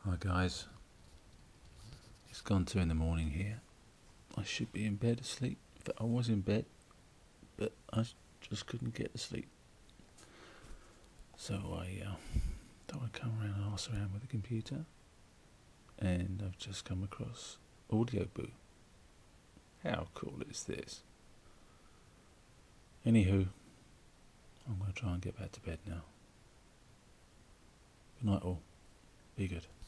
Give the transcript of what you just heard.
Hi guys, it's gone 2 in the morning here. I should be in bed asleep. In fact, I was in bed, but I just couldn't get to sleep. So I thought I'd come around and ask around with the computer, and I've just come across Audioboo. How cool is this? Anywho, I'm going to try and get back to bed now. Good night all. Be good.